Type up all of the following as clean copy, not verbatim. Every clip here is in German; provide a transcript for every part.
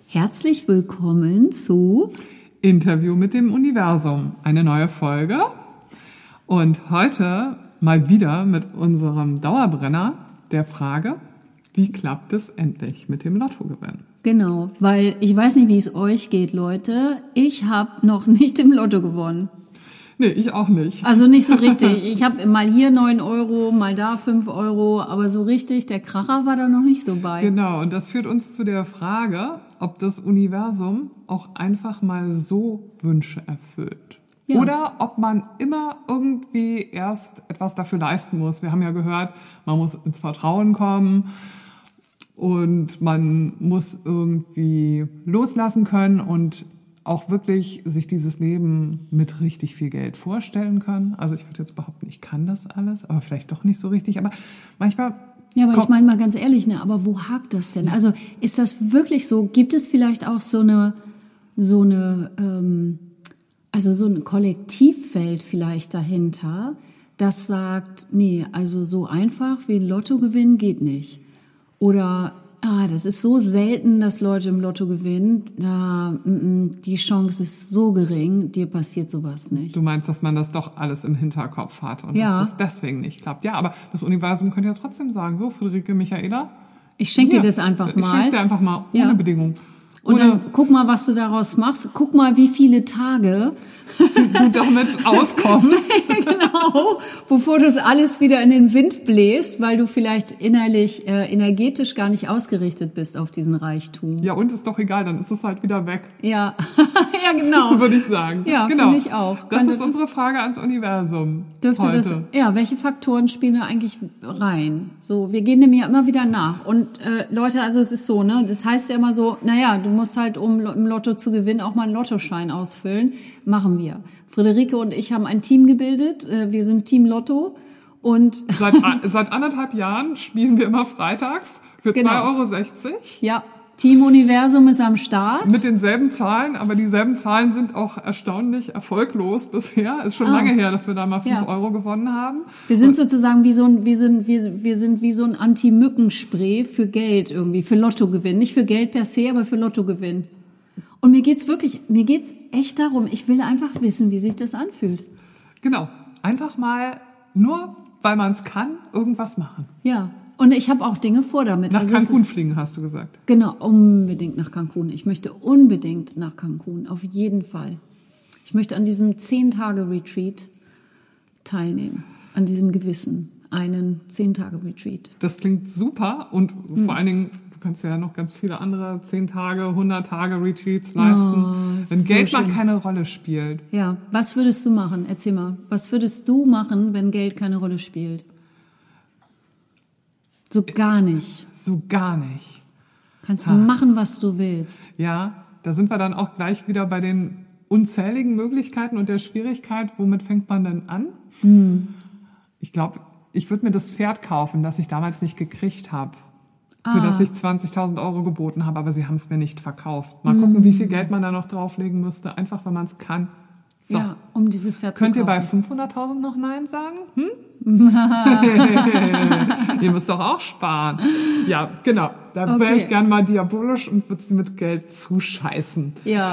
Herzlich willkommen zu Interview mit dem Universum, eine neue Folge. Und heute mal wieder mit unserem Dauerbrenner der Frage, wie klappt es endlich mit dem Lottogewinn? Genau, weil ich weiß nicht, wie es euch geht, Leute. Ich habe noch nicht im Lotto gewonnen. Nee, ich auch nicht. Also nicht so richtig. Ich habe mal hier 9 Euro, mal da 5 Euro, aber so richtig, der Kracher war da noch nicht so bei. Genau, und das führt uns zu der Frage, ob das Universum auch einfach mal so Wünsche erfüllt. Ja. Oder ob man immer irgendwie erst etwas dafür leisten muss. Wir haben ja gehört, man muss ins Vertrauen kommen und man muss irgendwie loslassen können und auch wirklich sich dieses Leben mit richtig viel Geld vorstellen können. Also ich würde jetzt behaupten, ich kann das alles, aber vielleicht doch nicht so richtig. Aber manchmal... Ja, aber ich meine mal ganz ehrlich, ne, aber wo hakt das denn? Also ist das wirklich so? Gibt es vielleicht auch so ein Kollektivfeld vielleicht dahinter, das sagt, nee, also so einfach wie Lotto gewinnen geht nicht. Oder das ist so selten, dass Leute im Lotto gewinnen. Die Chance ist so gering, dir passiert sowas nicht. Du meinst, dass man das doch alles im Hinterkopf hat und dass es deswegen nicht klappt. Ja, aber das Universum könnte ja trotzdem sagen, so Friederike, Michaela. Ich schenke dir das einfach mal. Ich schenke dir einfach mal, ohne Bedingung. Und dann guck mal, was du daraus machst. Guck mal, wie viele Tage du damit auskommst. Genau, bevor du es alles wieder in den Wind bläst, weil du vielleicht innerlich, energetisch gar nicht ausgerichtet bist auf diesen Reichtum. Ja, und ist doch egal, dann ist es halt wieder weg. Ja, ja, genau. Würde ich sagen. Ja, genau. Finde ich auch. Das ist unsere Frage ans Universum heute. Welche Faktoren spielen da eigentlich rein? So, wir gehen dem ja immer wieder nach. Und Leute, also es ist so, ne, das heißt ja immer so, naja, du musst halt, um im Lotto zu gewinnen, auch mal einen Lottoschein ausfüllen. Machen wir. Friederike und ich haben ein Team gebildet. Wir sind Team Lotto. Und seit 1,5 Jahren spielen wir immer freitags für 2,60 Euro. Ja, Team Universum ist am Start. Mit denselben Zahlen, aber dieselben Zahlen sind auch erstaunlich erfolglos bisher. Ist schon lange her, dass wir da mal 5 Euro gewonnen haben. Wir sind sozusagen wir sind wie so ein Anti-Mückenspray für Geld irgendwie, für Lottogewinn. Nicht für Geld per se, aber für Lottogewinn. Und mir geht's echt darum, ich will einfach wissen, wie sich das anfühlt. Genau. Einfach mal, nur weil man es kann, irgendwas machen. Ja. Und ich habe auch Dinge vor damit. Nach Cancun fliegen, hast du gesagt. Genau, unbedingt nach Cancun. Ich möchte unbedingt nach Cancun, auf jeden Fall. Ich möchte an diesem 10-Tage-Retreat teilnehmen. An diesem gewissen, einen 10-Tage-Retreat. Das klingt super und vor allen Dingen, du kannst ja noch ganz viele andere 10 Tage, 100 Tage Retreats leisten, wenn Geld mal keine Rolle spielt. Ja, was würdest du machen? Erzähl mal. Was würdest du machen, wenn Geld keine Rolle spielt? So gar nicht. So gar nicht. Kannst machen, was du willst. Ja, da sind wir dann auch gleich wieder bei den unzähligen Möglichkeiten und der Schwierigkeit, womit fängt man denn an? Ich glaube, ich würde mir das Pferd kaufen, das ich damals nicht gekriegt habe. Für das ich 20.000 Euro geboten habe, aber sie haben es mir nicht verkauft. Mal gucken, wie viel Geld man da noch drauflegen müsste, einfach wenn man es kann. So. Ja, um dieses Pferd zu kaufen. Könnt ihr bei 500.000 noch Nein sagen? Ihr müsst doch auch sparen. Ja, genau. Da wäre ich gerne mal diabolisch und würde sie mit Geld zuscheißen. Ja.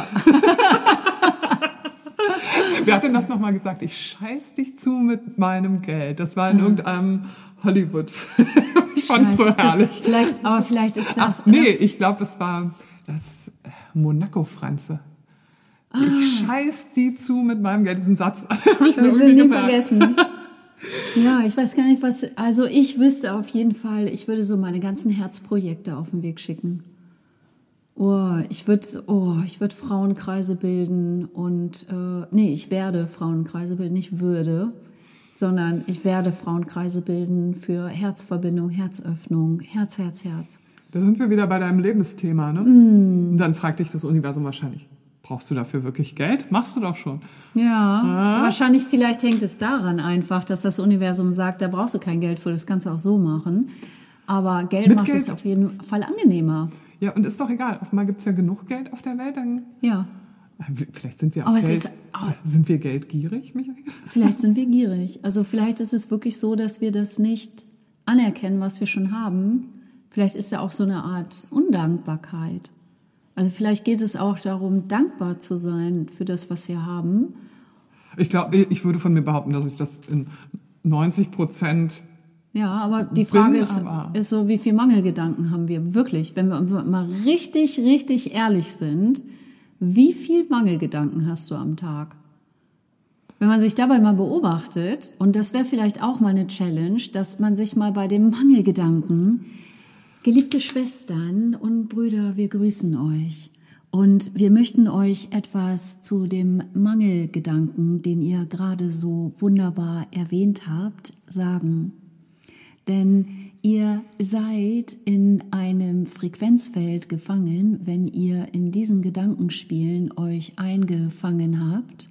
Wer hat denn das nochmal gesagt? Ich scheiß dich zu mit meinem Geld. Das war in irgendeinem Hollywood-Film. Ich fand es so herrlich. Vielleicht ist das... Ich glaube, es war das Monaco-Franze. Ich scheiß die zu mit meinem Geld. Diesen Satz habe ich mir irgendwie nie vergessen. Ja, ich weiß gar nicht, was... Also ich wüsste auf jeden Fall, ich würde so meine ganzen Herzprojekte auf den Weg schicken. Ich würde Frauenkreise bilden und... ich werde Frauenkreise bilden, nicht würde, sondern ich werde Frauenkreise bilden für Herzverbindung, Herzöffnung, Herz. Da sind wir wieder bei deinem Lebensthema, ne? Und dann fragt dich das Universum wahrscheinlich, brauchst du dafür wirklich Geld? Machst du doch schon. Ja, wahrscheinlich, vielleicht hängt es daran einfach, dass das Universum sagt, da brauchst du kein Geld für, das kannst du auch so machen. Aber Geld macht es auf jeden Fall angenehmer. Ja, und ist doch egal. Offenbar gibt es ja genug Geld auf der Welt. Dann vielleicht sind wir auch sind wir geldgierig, Michael? Vielleicht sind wir gierig. Also vielleicht ist es wirklich so, dass wir das nicht anerkennen, was wir schon haben. Vielleicht ist da auch so eine Art Undankbarkeit. Also vielleicht geht es auch darum, dankbar zu sein für das, was wir haben. Ich glaube, ich würde von mir behaupten, dass ich das in 90%. Ja, aber die Frage ist so, wie viel Mangelgedanken haben wir wirklich? Wenn wir mal richtig, richtig ehrlich sind, wie viel Mangelgedanken hast du am Tag? Wenn man sich dabei mal beobachtet, und das wäre vielleicht auch mal eine Challenge, dass man sich mal bei dem Mangelgedanken, geliebte Schwestern und Brüder, wir grüßen euch. Und wir möchten euch etwas zu dem Mangelgedanken, den ihr gerade so wunderbar erwähnt habt, sagen. Denn ihr seid in einem Frequenzfeld gefangen, wenn ihr in diesen Gedankenspielen euch eingefangen habt,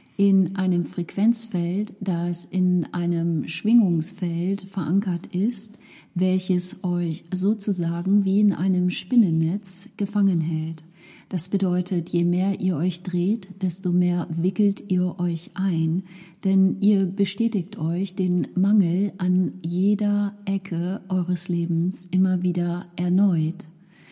in einem Frequenzfeld, das in einem Schwingungsfeld verankert ist, welches euch sozusagen wie in einem Spinnennetz gefangen hält. Das bedeutet, je mehr ihr euch dreht, desto mehr wickelt ihr euch ein, denn ihr bestätigt euch den Mangel an jeder Ecke eures Lebens immer wieder erneut.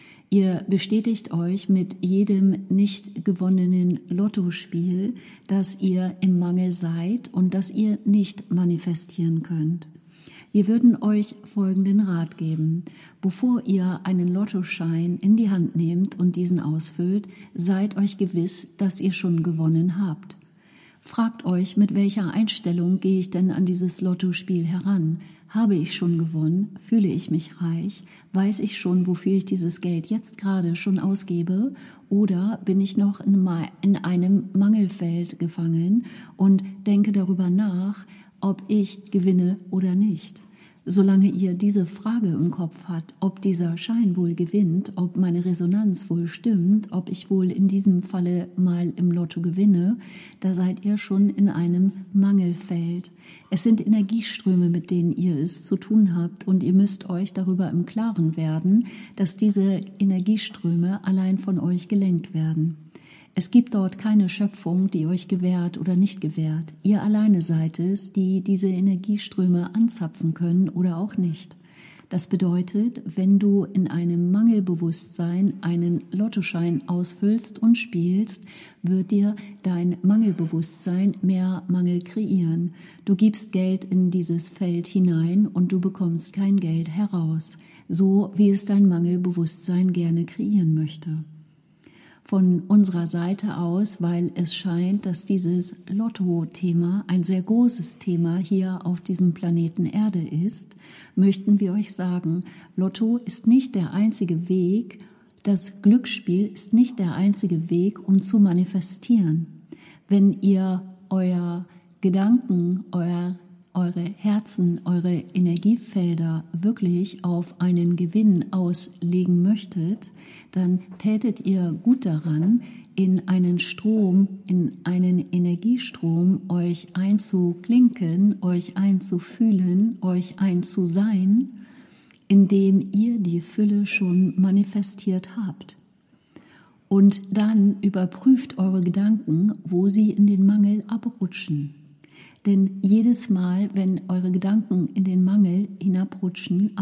Ihr bestätigt euch mit jedem nicht gewonnenen Lottospiel, dass ihr im Mangel seid und dass ihr nicht manifestieren könnt. Wir würden euch folgenden Rat geben. Bevor ihr einen Lottoschein in die Hand nehmt und diesen ausfüllt, seid euch gewiss, dass ihr schon gewonnen habt. Fragt euch, mit welcher Einstellung gehe ich denn an dieses Lottospiel heran? Habe ich schon gewonnen? Fühle ich mich reich? Weiß ich schon, wofür ich dieses Geld jetzt gerade schon ausgebe? Oder bin ich noch in einem Mangelfeld gefangen und denke darüber nach, ob ich gewinne oder nicht? Solange ihr diese Frage im Kopf habt, ob dieser Schein wohl gewinnt, ob meine Resonanz wohl stimmt, ob ich wohl in diesem Falle mal im Lotto gewinne, da seid ihr schon in einem Mangelfeld. Es sind Energieströme, mit denen ihr es zu tun habt, und ihr müsst euch darüber im Klaren werden, dass diese Energieströme allein von euch gelenkt werden. Es gibt dort keine Schöpfung, die euch gewährt oder nicht gewährt. Ihr alleine seid es, die diese Energieströme anzapfen können oder auch nicht. Das bedeutet, wenn du in einem Mangelbewusstsein einen Lottoschein ausfüllst und spielst, wird dir dein Mangelbewusstsein mehr Mangel kreieren. Du gibst Geld in dieses Feld hinein und du bekommst kein Geld heraus, so wie es dein Mangelbewusstsein gerne kreieren möchte. Von unserer Seite aus, weil es scheint, dass dieses Lotto-Thema ein sehr großes Thema hier auf diesem Planeten Erde ist, möchten wir euch sagen, Lotto ist nicht der einzige Weg, das Glücksspiel ist nicht der einzige Weg, um zu manifestieren. Wenn ihr euer Gedanken, eure Herzen, eure Energiefelder wirklich auf einen Gewinn auslegen möchtet, dann tätet ihr gut daran, in einen Strom, in einen Energiestrom euch einzuklinken, euch einzufühlen, euch einzusein, indem ihr die Fülle schon manifestiert habt. Und dann überprüft eure Gedanken, wo sie in den Mangel abrutschen. Denn jedes Mal, wenn eure Gedanken in den Mangel abrutschen,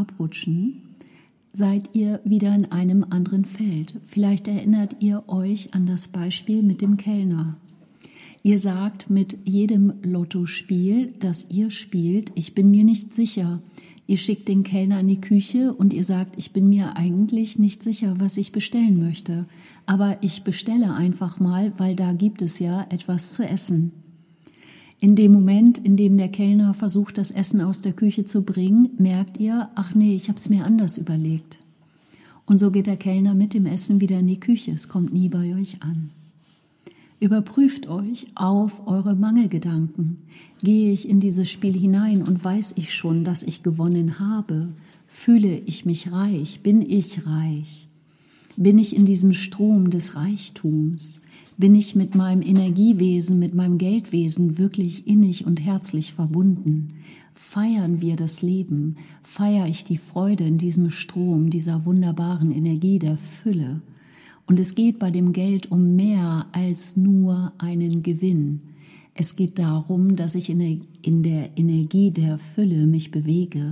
seid ihr wieder in einem anderen Feld. Vielleicht erinnert ihr euch an das Beispiel mit dem Kellner. Ihr sagt mit jedem Lottospiel, das ihr spielt, ich bin mir nicht sicher. Ihr schickt den Kellner in die Küche und ihr sagt, ich bin mir eigentlich nicht sicher, was ich bestellen möchte. Aber ich bestelle einfach mal, weil da gibt es ja etwas zu essen. In dem Moment, in dem der Kellner versucht, das Essen aus der Küche zu bringen, merkt ihr, ach nee, ich habe es mir anders überlegt. Und so geht der Kellner mit dem Essen wieder in die Küche. Es kommt nie bei euch an. Überprüft euch auf eure Mangelgedanken. Gehe ich in dieses Spiel hinein und weiß ich schon, dass ich gewonnen habe? Fühle ich mich reich? Bin ich reich? Bin ich in diesem Strom des Reichtums? Bin ich mit meinem Energiewesen, mit meinem Geldwesen wirklich innig und herzlich verbunden? Feiern wir das Leben? Feiere ich die Freude in diesem Strom, dieser wunderbaren Energie der Fülle? Und es geht bei dem Geld um mehr als nur einen Gewinn. Es geht darum, dass ich in der Energie der Fülle mich bewege,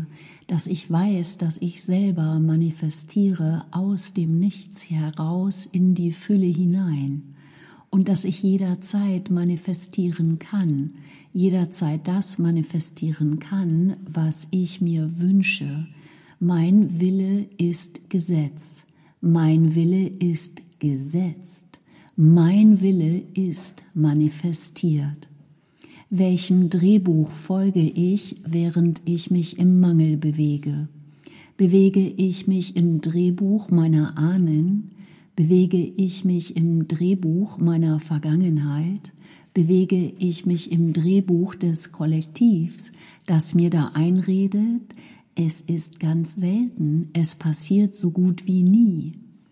dass ich weiß, dass ich selber manifestiere aus dem Nichts heraus in die Fülle hinein und dass ich jederzeit manifestieren kann, jederzeit das manifestieren kann, was ich mir wünsche. Mein Wille ist Gesetz, mein Wille ist gesetzt, mein Wille ist manifestiert. Welchem Drehbuch folge ich, während ich mich im Mangel bewege? Bewege ich mich im Drehbuch meiner Ahnen? Bewege ich mich im Drehbuch meiner Vergangenheit? Bewege ich mich im Drehbuch des Kollektivs, das mir da einredet? Es ist ganz selten, es passiert so gut wie nie.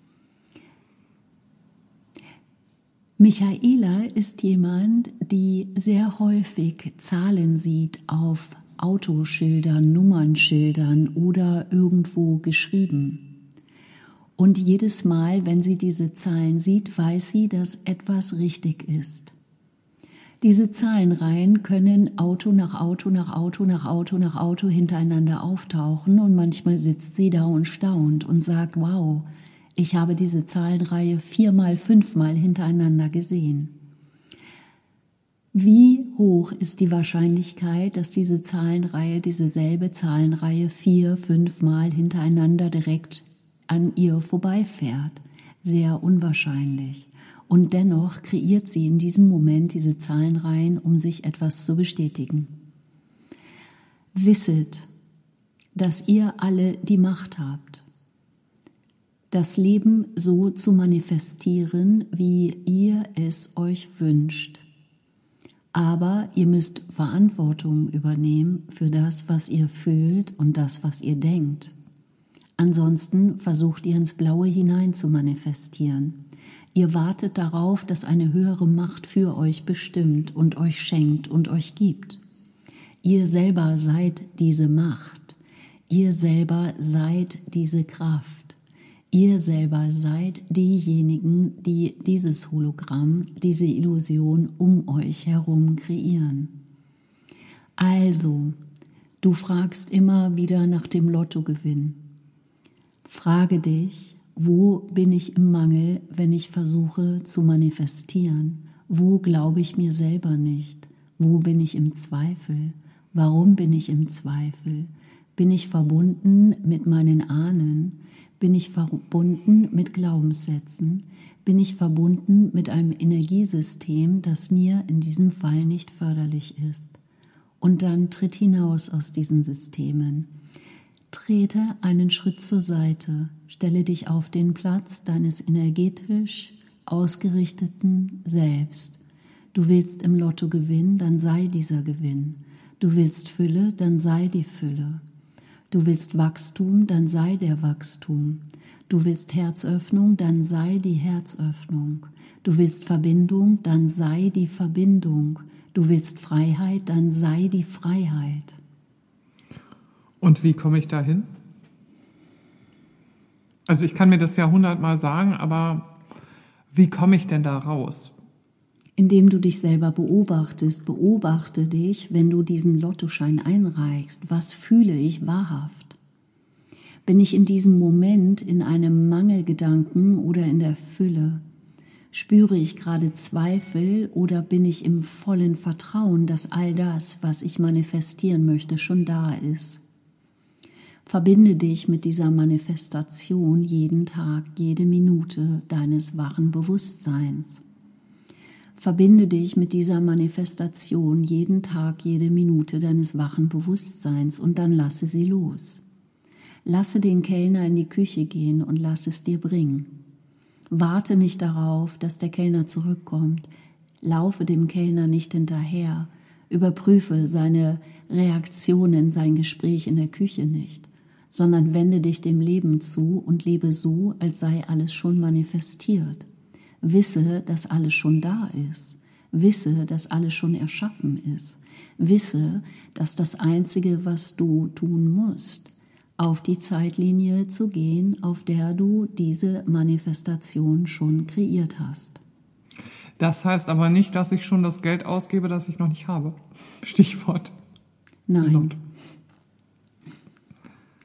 Michaela ist jemand, die sehr häufig Zahlen sieht auf Autoschildern, Nummernschildern oder irgendwo geschrieben. Und jedes Mal, wenn sie diese Zahlen sieht, weiß sie, dass etwas richtig ist. Diese Zahlenreihen können Auto nach Auto nach Auto nach Auto nach Auto hintereinander auftauchen und manchmal sitzt sie da und staunt und sagt, wow, ich habe diese Zahlenreihe 4-mal, 5-mal hintereinander gesehen. Wie hoch ist die Wahrscheinlichkeit, dass diese Zahlenreihe, dieselbe Zahlenreihe 4-, 5-mal hintereinander direkt an ihr vorbeifährt? Sehr unwahrscheinlich. Und dennoch kreiert sie in diesem Moment diese Zahlenreihen, um sich etwas zu bestätigen. Wisset, dass ihr alle die Macht habt, das Leben so zu manifestieren, wie ihr es euch wünscht. Aber ihr müsst Verantwortung übernehmen für das, was ihr fühlt und das, was ihr denkt. Ansonsten versucht ihr ins Blaue hinein zu manifestieren. Ihr wartet darauf, dass eine höhere Macht für euch bestimmt und euch schenkt und euch gibt. Ihr selber seid diese Macht. Ihr selber seid diese Kraft. Ihr selber seid diejenigen, die dieses Hologramm, diese Illusion um euch herum kreieren. Also, du fragst immer wieder nach dem Lottogewinn. Frage dich, wo bin ich im Mangel, wenn ich versuche zu manifestieren? Wo glaube ich mir selber nicht? Wo bin ich im Zweifel? Warum bin ich im Zweifel? Bin ich verbunden mit meinen Ahnen? Bin ich verbunden mit Glaubenssätzen? Bin ich verbunden mit einem Energiesystem, das mir in diesem Fall nicht förderlich ist? Und dann tritt hinaus aus diesen Systemen. Trete einen Schritt zur Seite, stelle dich auf den Platz deines energetisch ausgerichteten Selbst. Du willst im Lotto gewinnen, dann sei dieser Gewinn. Du willst Fülle, dann sei die Fülle. Du willst Wachstum, dann sei der Wachstum. Du willst Herzöffnung, dann sei die Herzöffnung. Du willst Verbindung, dann sei die Verbindung. Du willst Freiheit, dann sei die Freiheit. Und wie komme ich dahin? Also ich kann mir das ja 100-mal sagen, aber wie komme ich denn da raus? Indem du dich selber beobachtest, beobachte dich, wenn du diesen Lottoschein einreichst. Was fühle ich wahrhaft? Bin ich in diesem Moment in einem Mangelgedanken oder in der Fülle? Spüre ich gerade Zweifel oder bin ich im vollen Vertrauen, dass all das, was ich manifestieren möchte, schon da ist? Verbinde dich mit dieser Manifestation jeden Tag, jede Minute deines wachen Bewusstseins. Verbinde dich mit dieser Manifestation jeden Tag, jede Minute deines wachen Bewusstseins und dann lasse sie los. Lasse den Kellner in die Küche gehen und lass es dir bringen. Warte nicht darauf, dass der Kellner zurückkommt. Laufe dem Kellner nicht hinterher. Überprüfe seine Reaktionen, sein Gespräch in der Küche nicht, sondern wende dich dem Leben zu und lebe so, als sei alles schon manifestiert. Wisse, dass alles schon da ist. Wisse, dass alles schon erschaffen ist. Wisse, dass das Einzige, was du tun musst, auf die Zeitlinie zu gehen, auf der du diese Manifestation schon kreiert hast. Das heißt aber nicht, dass ich schon das Geld ausgebe, das ich noch nicht habe. Stichwort. Nein.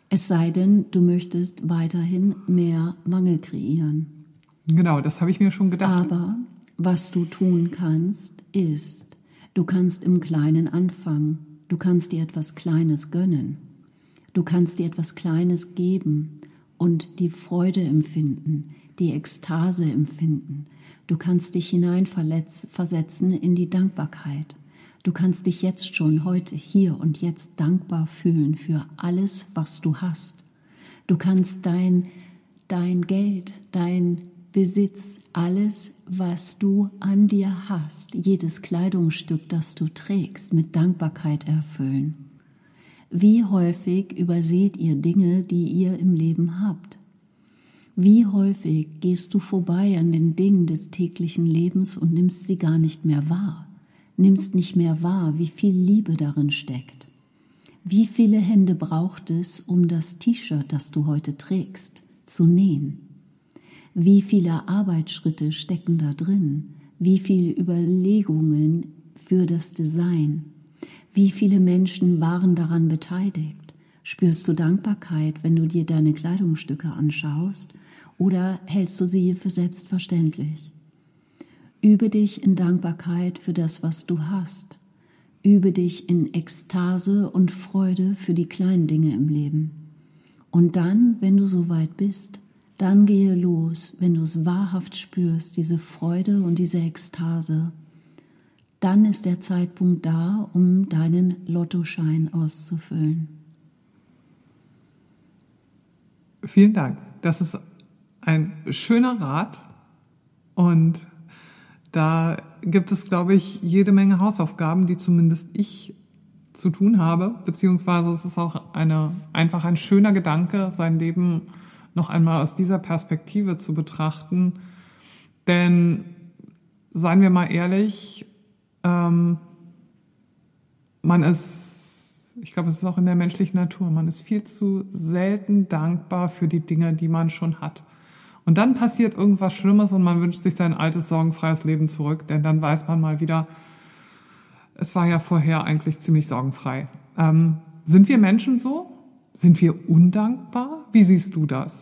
Es sei denn, du möchtest weiterhin mehr Mangel kreieren. Genau, das habe ich mir schon gedacht. Aber was du tun kannst, ist, du kannst im Kleinen anfangen. Du kannst dir etwas Kleines gönnen. Du kannst dir etwas Kleines geben und die Freude empfinden, die Ekstase empfinden. Du kannst dich hineinversetzen in die Dankbarkeit. Du kannst dich jetzt schon heute, hier und jetzt dankbar fühlen für alles, was du hast. Du kannst dein Geld, dein Besitz, alles, was du an dir hast, jedes Kleidungsstück, das du trägst, mit Dankbarkeit erfüllen. Wie häufig überseht ihr Dinge, die ihr im Leben habt? Wie häufig gehst du vorbei an den Dingen des täglichen Lebens und nimmst sie gar nicht mehr wahr? Nimmst nicht mehr wahr, wie viel Liebe darin steckt. Wie viele Hände braucht es, um das T-Shirt, das du heute trägst, zu nähen? Wie viele Arbeitsschritte stecken da drin? Wie viele Überlegungen für das Design? Wie viele Menschen waren daran beteiligt? Spürst du Dankbarkeit, wenn du dir deine Kleidungsstücke anschaust, oder hältst du sie für selbstverständlich? Übe dich in Dankbarkeit für das, was du hast. Übe dich in Ekstase und Freude für die kleinen Dinge im Leben. Und dann, wenn du soweit bist, dann gehe los, wenn du es wahrhaft spürst, diese Freude und diese Ekstase. Dann ist der Zeitpunkt da, um deinen Lottoschein auszufüllen. Vielen Dank. Das ist ein schöner Rat und da gibt es, glaube ich, jede Menge Hausaufgaben, die zumindest ich zu tun habe, beziehungsweise es ist auch einfach ein schöner Gedanke, sein Leben noch einmal aus dieser Perspektive zu betrachten. Denn, seien wir mal ehrlich, ich glaube, es ist auch in der menschlichen Natur, man ist viel zu selten dankbar für die Dinge, die man schon hat. Und dann passiert irgendwas Schlimmes und man wünscht sich sein altes, sorgenfreies Leben zurück, denn dann weiß man mal wieder, es war ja vorher eigentlich ziemlich sorgenfrei. Sind wir Menschen so? Sind wir undankbar? Wie siehst du das?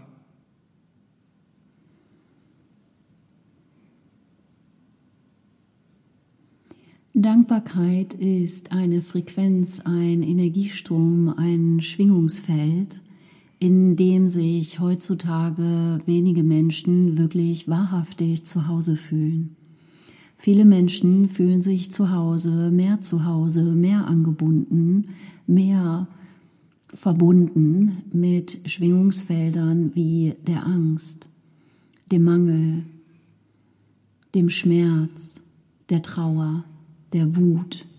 Dankbarkeit ist eine Frequenz, ein Energiestrom, ein Schwingungsfeld, in dem sich heutzutage wenige Menschen wirklich wahrhaftig zu Hause fühlen. Viele Menschen fühlen sich zu Hause, mehr angebunden, mehr verbunden mit Schwingungsfeldern wie der Angst, dem Mangel, dem Schmerz, der Trauer, der Wut.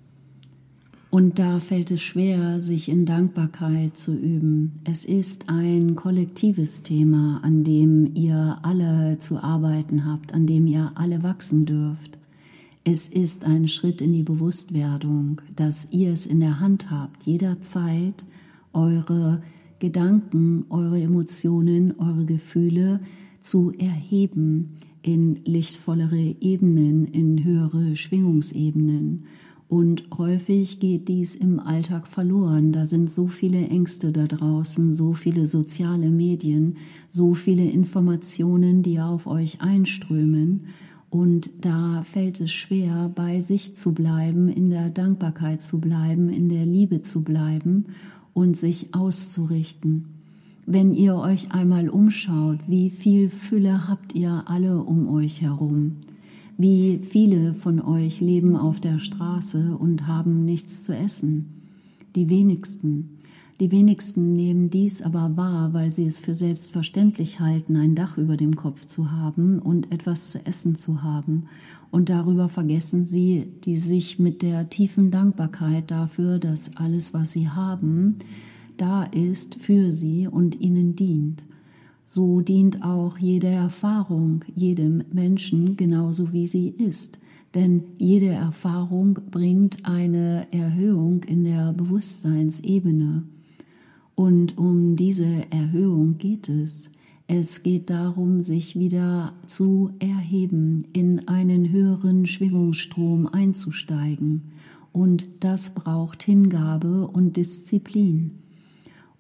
Und da fällt es schwer, sich in Dankbarkeit zu üben. Es ist ein kollektives Thema, an dem ihr alle zu arbeiten habt, an dem ihr alle wachsen dürft. Es ist ein Schritt in die Bewusstwerdung, dass ihr es in der Hand habt, jederzeit eure Gedanken, eure Emotionen, eure Gefühle zu erheben in lichtvollere Ebenen, in höhere Schwingungsebenen. Und häufig geht dies im Alltag verloren. Da sind so viele Ängste da draußen, so viele soziale Medien, so viele Informationen, die auf euch einströmen. Und da fällt es schwer, bei sich zu bleiben, in der Dankbarkeit zu bleiben, in der Liebe zu bleiben und sich auszurichten. Wenn ihr euch einmal umschaut, wie viel Fülle habt ihr alle um euch herum? Wie viele von euch leben auf der Straße und haben nichts zu essen? Die wenigsten. Die wenigsten nehmen dies aber wahr, weil sie es für selbstverständlich halten, ein Dach über dem Kopf zu haben und etwas zu essen zu haben. Und darüber vergessen sie, die sich mit der tiefen Dankbarkeit dafür, dass alles, was sie haben, da ist für sie und ihnen dient. So dient auch jede Erfahrung jedem Menschen genauso wie sie ist. Denn jede Erfahrung bringt eine Erhöhung in der Bewusstseinsebene. Und um diese Erhöhung geht es. Es geht darum, sich wieder zu erheben, in einen höheren Schwingungsstrom einzusteigen. Und das braucht Hingabe und Disziplin.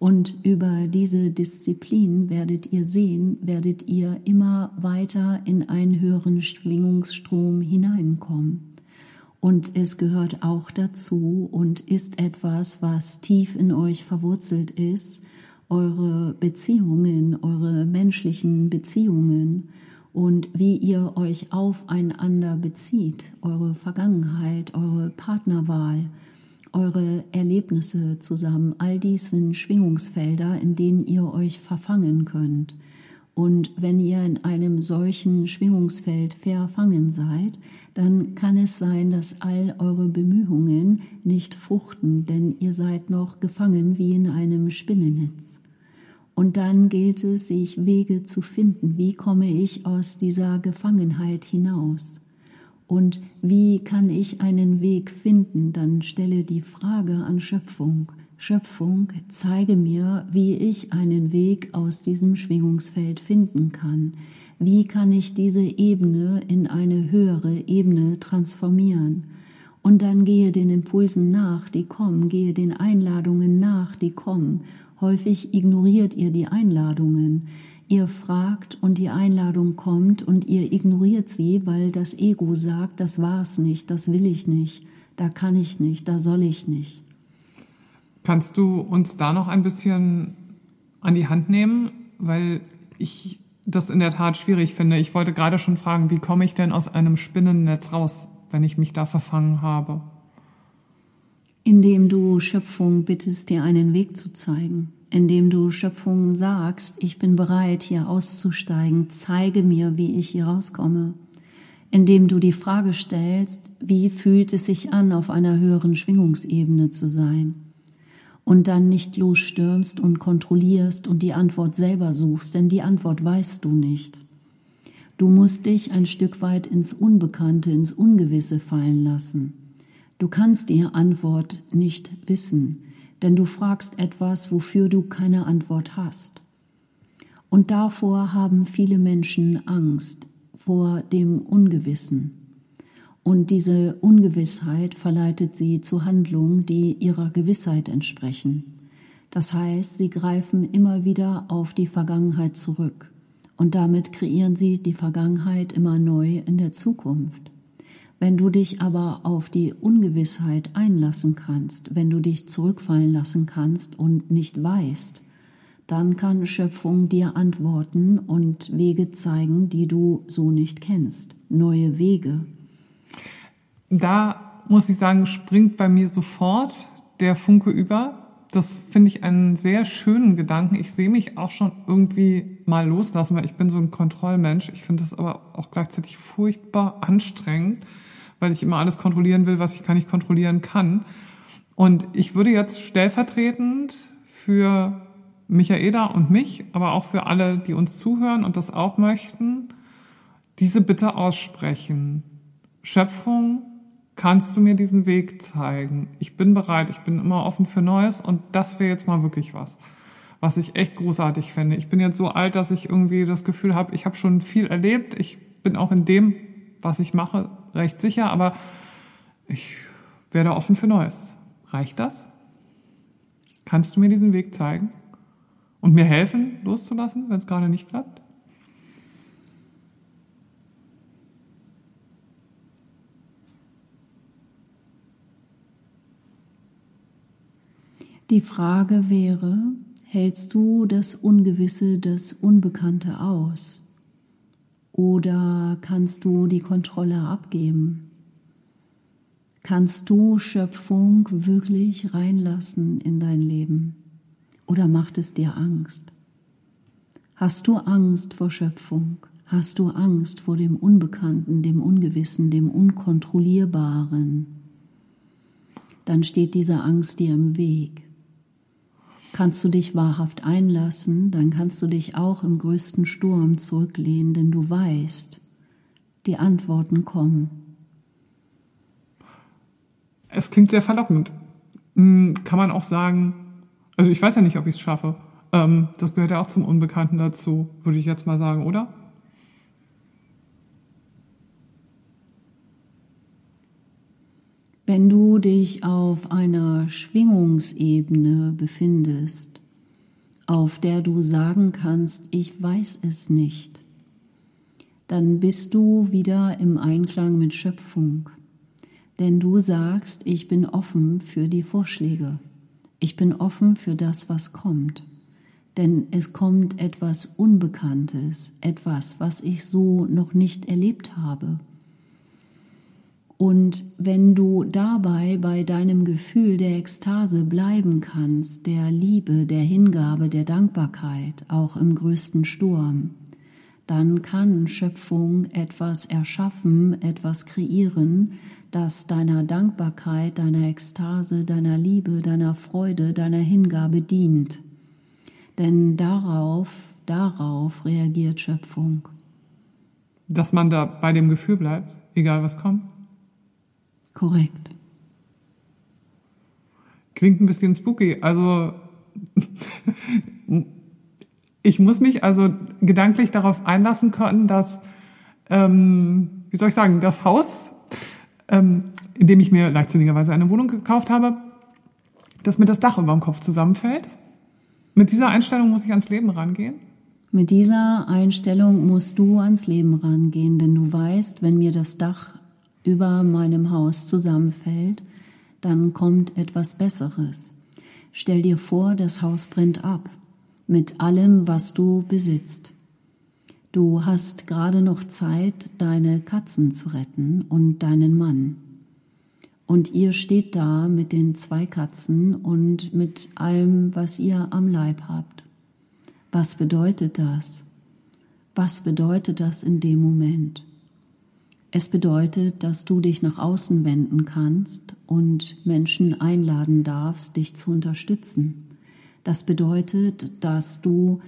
Und über diese Disziplin werdet ihr immer weiter in einen höheren Schwingungsstrom hineinkommen. Und es gehört auch dazu und ist etwas, was tief in euch verwurzelt ist, eure Beziehungen, eure menschlichen Beziehungen und wie ihr euch aufeinander bezieht, eure Vergangenheit, eure Partnerwahl, eure Erlebnisse zusammen. All dies sind Schwingungsfelder, in denen ihr euch verfangen könnt. Und wenn ihr in einem solchen Schwingungsfeld verfangen seid, dann kann es sein, dass all eure Bemühungen nicht fruchten, denn ihr seid noch gefangen wie in einem Spinnennetz. Und dann gilt es, sich Wege zu finden. Wie komme ich aus dieser Gefangenheit hinaus? Und wie kann ich einen Weg finden? Dann stelle die Frage an Schöpfung. Schöpfung, zeige mir, wie ich einen Weg aus diesem Schwingungsfeld finden kann. Wie kann ich diese Ebene in eine höhere Ebene transformieren? Und dann gehe den Impulsen nach, die kommen, gehe den Einladungen nach, die kommen. Häufig ignoriert ihr die Einladungen. Ihr fragt und die Einladung kommt und ihr ignoriert sie, weil das Ego sagt, das war's nicht, das will ich nicht, da kann ich nicht, da soll ich nicht. Kannst du uns da noch ein bisschen an die Hand nehmen? Weil ich das in der Tat schwierig finde. Ich wollte gerade schon fragen, wie komme ich denn aus einem Spinnennetz raus, wenn ich mich da verfangen habe? Indem du Schöpfung bittest, dir einen Weg zu zeigen. Indem du Schöpfung sagst, ich bin bereit, hier auszusteigen, zeige mir, wie ich hier rauskomme. Indem du die Frage stellst, wie fühlt es sich an, auf einer höheren Schwingungsebene zu sein? Und dann nicht losstürmst und kontrollierst und die Antwort selber suchst, denn die Antwort weißt du nicht. Du musst dich ein Stück weit ins Unbekannte, ins Ungewisse fallen lassen. Du kannst die Antwort nicht wissen, denn du fragst etwas, wofür du keine Antwort hast. Und davor haben viele Menschen Angst, vor dem Ungewissen. Und diese Ungewissheit verleitet sie zu Handlungen, die ihrer Gewissheit entsprechen. Das heißt, sie greifen immer wieder auf die Vergangenheit zurück. Und damit kreieren sie die Vergangenheit immer neu in der Zukunft. Wenn du dich aber auf die Ungewissheit einlassen kannst, wenn du dich zurückfallen lassen kannst und nicht weißt, dann kann Schöpfung dir Antworten und Wege zeigen, die du so nicht kennst. Neue Wege. Da muss ich sagen, springt bei mir sofort der Funke über. Das finde ich einen sehr schönen Gedanken. Ich sehe mich auch schon irgendwie mal loslassen, weil ich bin so ein Kontrollmensch. Ich finde das aber auch gleichzeitig furchtbar anstrengend, weil ich immer alles kontrollieren will, was ich gar nicht kontrollieren kann. Und ich würde jetzt stellvertretend für Michaela und mich, aber auch für alle, die uns zuhören und das auch möchten, diese Bitte aussprechen. Schöpfung, kannst du mir diesen Weg zeigen? Ich bin bereit, ich bin immer offen für Neues und das wäre jetzt mal wirklich was ich echt großartig fände. Ich bin jetzt so alt, dass ich irgendwie das Gefühl habe, ich habe schon viel erlebt. Ich bin auch in dem, was ich mache, recht sicher, aber ich werde offen für Neues. Reicht das? Kannst du mir diesen Weg zeigen? Und mir helfen, loszulassen, wenn es gerade nicht klappt? Die Frage wäre, hältst du das Ungewisse, das Unbekannte aus? Oder kannst du die Kontrolle abgeben? Kannst du Schöpfung wirklich reinlassen in dein Leben? Oder macht es dir Angst? Hast du Angst vor Schöpfung? Hast du Angst vor dem Unbekannten, dem Ungewissen, dem Unkontrollierbaren? Dann steht diese Angst dir im Weg. Kannst du dich wahrhaft einlassen, dann kannst du dich auch im größten Sturm zurücklehnen, denn du weißt, die Antworten kommen. Es klingt sehr verlockend. Kann man auch sagen, also ich weiß ja nicht, ob ich es schaffe. Das gehört ja auch zum Unbekannten dazu, würde ich jetzt mal sagen, oder? Wenn du dich auf einer Schwingungsebene befindest, auf der du sagen kannst, ich weiß es nicht, dann bist du wieder im Einklang mit Schöpfung. Denn du sagst, ich bin offen für die Vorschläge. Ich bin offen für das, was kommt. Denn es kommt etwas Unbekanntes, etwas, was ich so noch nicht erlebt habe. Und wenn du dabei bei deinem Gefühl der Ekstase bleiben kannst, der Liebe, der Hingabe, der Dankbarkeit, auch im größten Sturm, dann kann Schöpfung etwas erschaffen, etwas kreieren, das deiner Dankbarkeit, deiner Ekstase, deiner Liebe, deiner Freude, deiner Hingabe dient. Denn darauf reagiert Schöpfung. Dass man da bei dem Gefühl bleibt, egal was kommt? Korrekt. Klingt ein bisschen spooky. Also ich muss mich also gedanklich darauf einlassen können, dass, wie soll ich sagen, das Haus, in dem ich mir leichtsinnigerweise eine Wohnung gekauft habe, dass mir das Dach über dem Kopf zusammenfällt. Mit dieser Einstellung muss ich ans Leben rangehen? Mit dieser Einstellung musst du ans Leben rangehen, denn du weißt, wenn mir das Dach über meinem Haus zusammenfällt, dann kommt etwas Besseres. Stell dir vor, das Haus brennt ab, mit allem, was du besitzt. Du hast gerade noch Zeit, deine Katzen zu retten und deinen Mann. Und ihr steht da mit den 2 Katzen und mit allem, was ihr am Leib habt. Was bedeutet das? Was bedeutet das in dem Moment? Es bedeutet, dass du dich nach außen wenden kannst und Menschen einladen darfst, dich zu unterstützen. Das bedeutet, dass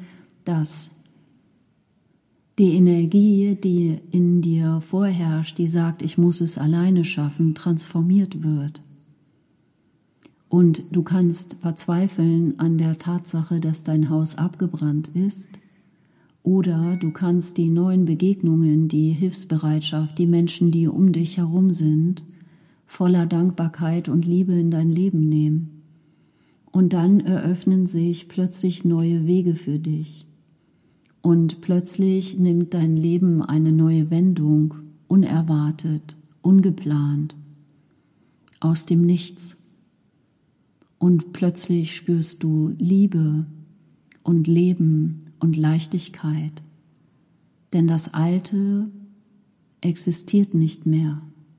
die Energie, die in dir vorherrscht, die sagt, ich muss es alleine schaffen, transformiert wird. Und du kannst verzweifeln an der Tatsache, dass dein Haus abgebrannt ist, oder du kannst die neuen Begegnungen, die Hilfsbereitschaft, die Menschen, die um dich herum sind, voller Dankbarkeit und Liebe in dein Leben nehmen. Und dann eröffnen sich plötzlich neue Wege für dich. Und plötzlich nimmt dein Leben eine neue Wendung, unerwartet, ungeplant, aus dem Nichts. Und plötzlich spürst du Liebe und Leben und Leichtigkeit. Denn das Alte existiert nicht mehr.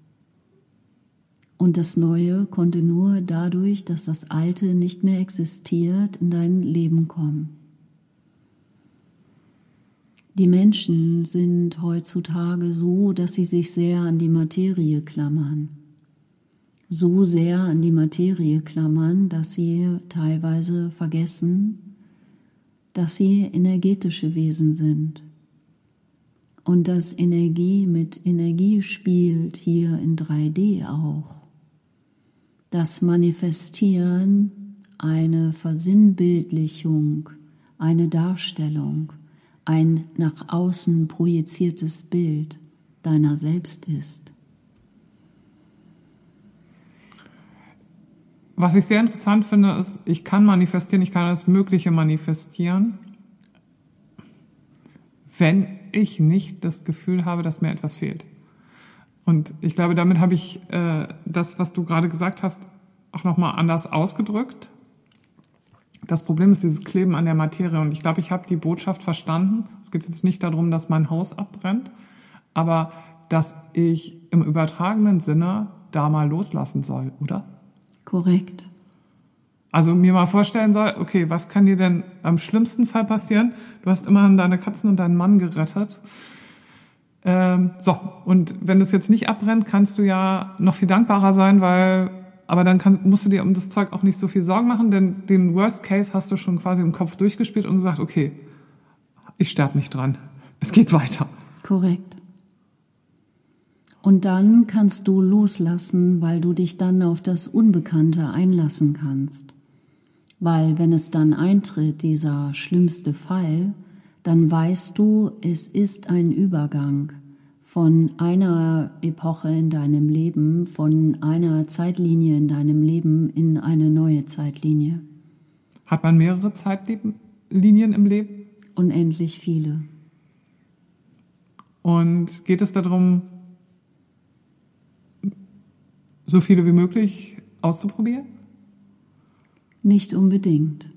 Und das Neue konnte nur dadurch, dass das Alte nicht mehr existiert, in dein Leben kommen. Die Menschen sind heutzutage so, dass sie sich sehr an die Materie klammern. So sehr an die Materie klammern, dass sie teilweise vergessen, dass sie energetische Wesen sind. Und dass Energie mit Energie spielt, hier in 3D auch. Das Manifestieren, eine Versinnbildlichung, eine Darstellung, ein nach außen projiziertes Bild deiner selbst ist. Was ich sehr interessant finde, ist, ich kann manifestieren, ich kann alles Mögliche manifestieren, wenn ich nicht das Gefühl habe, dass mir etwas fehlt. Und ich glaube, damit habe ich das, was du gerade gesagt hast, auch nochmal anders ausgedrückt. Das Problem ist dieses Kleben an der Materie. Und ich glaube, ich habe die Botschaft verstanden. Es geht jetzt nicht darum, dass mein Haus abbrennt, aber dass ich im übertragenen Sinne da mal loslassen soll, oder? Korrekt. Also mir mal vorstellen soll, okay, was kann dir denn am schlimmsten Fall passieren? Du hast immerhin deine Katzen und deinen Mann gerettet. Und wenn das jetzt nicht abbrennt, kannst du ja noch viel dankbarer sein, aber dann musst du dir um das Zeug auch nicht so viel Sorgen machen, denn den Worst Case hast du schon quasi im Kopf durchgespielt und gesagt, okay, ich sterbe nicht dran. Es geht weiter. Korrekt. Und dann kannst du loslassen, weil du dich dann auf das Unbekannte einlassen kannst. Weil wenn es dann eintritt, dieser schlimmste Fall, dann weißt du, es ist ein Übergang von einer Epoche in deinem Leben, von einer Zeitlinie in deinem Leben in eine neue Zeitlinie. Hat man mehrere Zeitlinien Zeitlinien im Leben? Unendlich viele. Und geht es darum, so viele wie möglich auszuprobieren? Nicht unbedingt.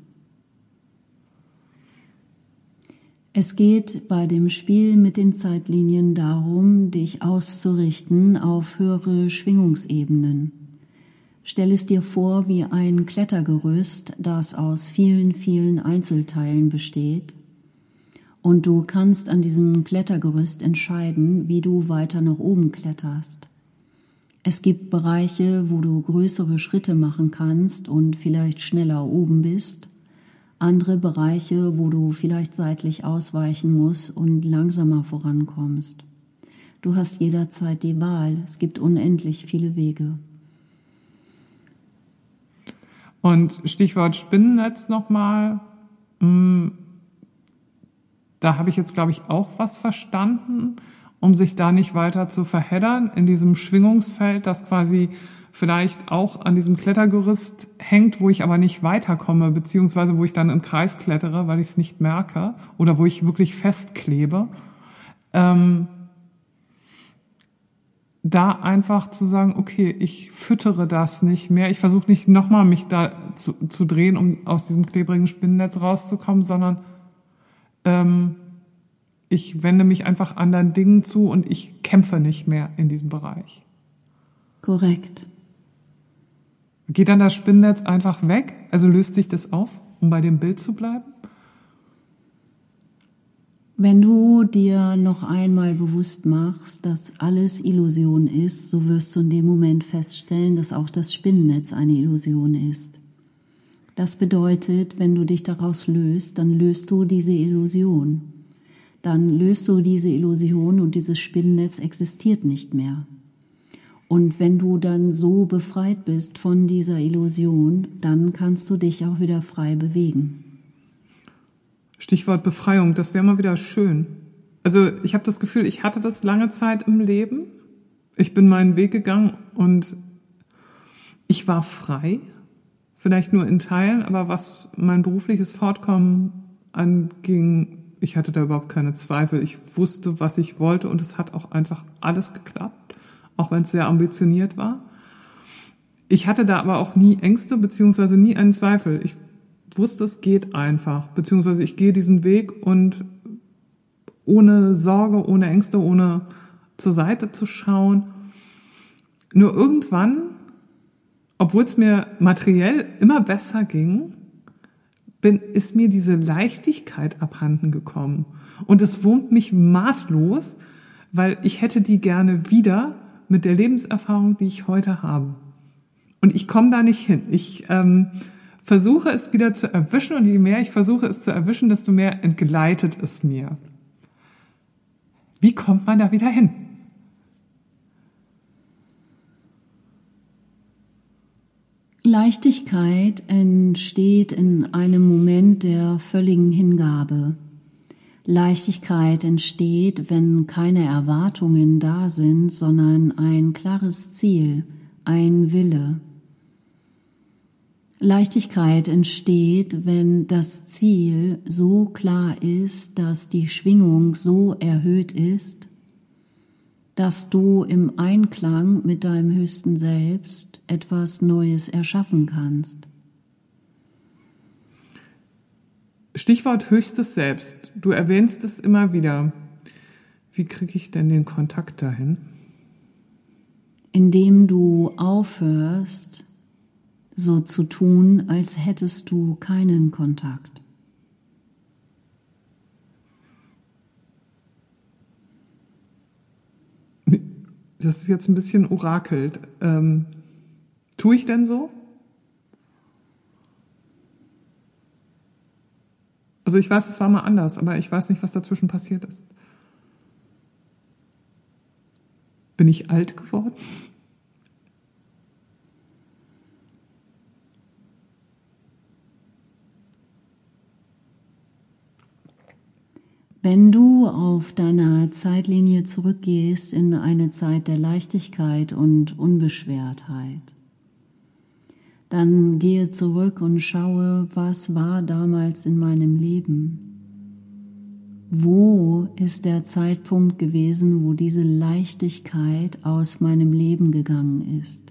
Es geht bei dem Spiel mit den Zeitlinien darum, dich auszurichten auf höhere Schwingungsebenen. Stell es dir vor wie ein Klettergerüst, das aus vielen, vielen Einzelteilen besteht. Und du kannst an diesem Klettergerüst entscheiden, wie du weiter nach oben kletterst. Es gibt Bereiche, wo du größere Schritte machen kannst und vielleicht schneller oben bist. Andere Bereiche, wo du vielleicht seitlich ausweichen musst und langsamer vorankommst. Du hast jederzeit die Wahl. Es gibt unendlich viele Wege. Und Stichwort Spinnennetz nochmal. Da habe ich jetzt, glaube ich, auch was verstanden, um sich da nicht weiter zu verheddern in diesem Schwingungsfeld, das quasi vielleicht auch an diesem Klettergerüst hängt, wo ich aber nicht weiterkomme, beziehungsweise wo ich dann im Kreis klettere, weil ich es nicht merke oder wo ich wirklich festklebe. Da einfach zu sagen, okay, ich füttere das nicht mehr, ich versuche nicht nochmal mich da zu drehen, um aus diesem klebrigen Spinnennetz rauszukommen, sondern ich wende mich einfach anderen Dingen zu und ich kämpfe nicht mehr in diesem Bereich. Korrekt. Geht dann das Spinnennetz einfach weg? Also löst sich das auf, um bei dem Bild zu bleiben? Wenn du dir noch einmal bewusst machst, dass alles Illusion ist, so wirst du in dem Moment feststellen, dass auch das Spinnennetz eine Illusion ist. Das bedeutet, wenn du dich daraus löst, dann löst du diese Illusion. Dann löst du diese Illusion und dieses Spinnennetz existiert nicht mehr. Und wenn du dann so befreit bist von dieser Illusion, dann kannst du dich auch wieder frei bewegen. Stichwort Befreiung, das wäre mal wieder schön. Also ich habe das Gefühl, ich hatte das lange Zeit im Leben. Ich bin meinen Weg gegangen und ich war frei. Vielleicht nur in Teilen, aber was mein berufliches Fortkommen anging, ich hatte da überhaupt keine Zweifel. Ich wusste, was ich wollte und es hat auch einfach alles geklappt, auch wenn es sehr ambitioniert war. Ich hatte da aber auch nie Ängste, beziehungsweise nie einen Zweifel. Ich wusste, es geht einfach, beziehungsweise ich gehe diesen Weg und ohne Sorge, ohne Ängste, ohne zur Seite zu schauen. Nur irgendwann, obwohl es mir materiell immer besser ging, ist mir diese Leichtigkeit abhanden gekommen. Und es wurmt mich maßlos, weil ich hätte die gerne wieder mit der Lebenserfahrung, die ich heute habe. Und ich komme da nicht hin. Ich versuche es wieder zu erwischen und je mehr ich versuche es zu erwischen, desto mehr entgleitet es mir. Wie kommt man da wieder hin? Leichtigkeit entsteht in einem Moment der völligen Hingabe. Leichtigkeit entsteht, wenn keine Erwartungen da sind, sondern ein klares Ziel, ein Wille. Leichtigkeit entsteht, wenn das Ziel so klar ist, dass die Schwingung so erhöht ist, dass du im Einklang mit deinem höchsten Selbst etwas Neues erschaffen kannst. Stichwort höchstes Selbst. Du erwähnst es immer wieder. Wie kriege ich denn den Kontakt dahin? Indem du aufhörst, so zu tun, als hättest du keinen Kontakt. Das ist jetzt ein bisschen orakelt. Tue ich denn so? Also ich weiß, es war mal anders, aber ich weiß nicht, was dazwischen passiert ist. Bin ich alt geworden? Wenn du auf deiner Zeitlinie zurückgehst in eine Zeit der Leichtigkeit und Unbeschwertheit, Dann gehe zurück und schaue, was war damals in meinem Leben. Wo ist der Zeitpunkt gewesen, wo diese Leichtigkeit aus meinem Leben gegangen ist?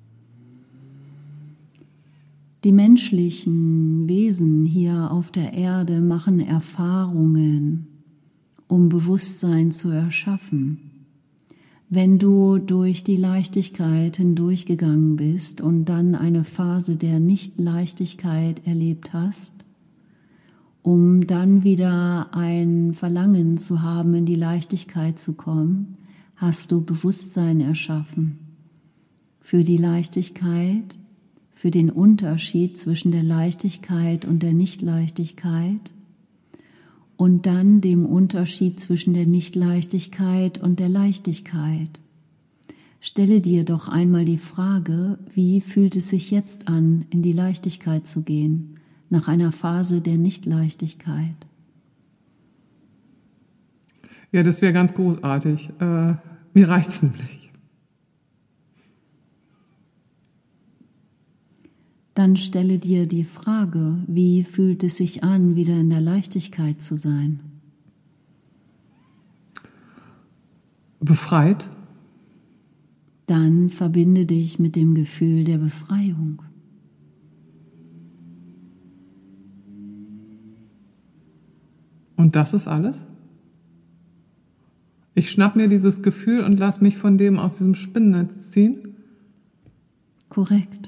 Die menschlichen Wesen hier auf der Erde machen Erfahrungen, um Bewusstsein zu erschaffen. Wenn du durch die Leichtigkeit hindurchgegangen bist und dann eine Phase der Nicht-Leichtigkeit erlebt hast, um dann wieder ein Verlangen zu haben, in die Leichtigkeit zu kommen, hast du Bewusstsein erschaffen. Für die Leichtigkeit, für den Unterschied zwischen der Leichtigkeit und der Nicht-Leichtigkeit und dann dem Unterschied zwischen der Nicht-Leichtigkeit und der Leichtigkeit. Stelle dir doch einmal die Frage, wie fühlt es sich jetzt an, in die Leichtigkeit zu gehen, nach einer Phase der Nicht-Leichtigkeit? Ja, das wäre ganz großartig. Mir reicht's nämlich. Dann stelle dir die Frage, wie fühlt es sich an, wieder in der Leichtigkeit zu sein? Befreit. Dann verbinde dich mit dem Gefühl der Befreiung. Und das ist alles? Ich schnapp mir dieses Gefühl und lass mich von dem aus diesem Spinnennetz ziehen? Korrekt.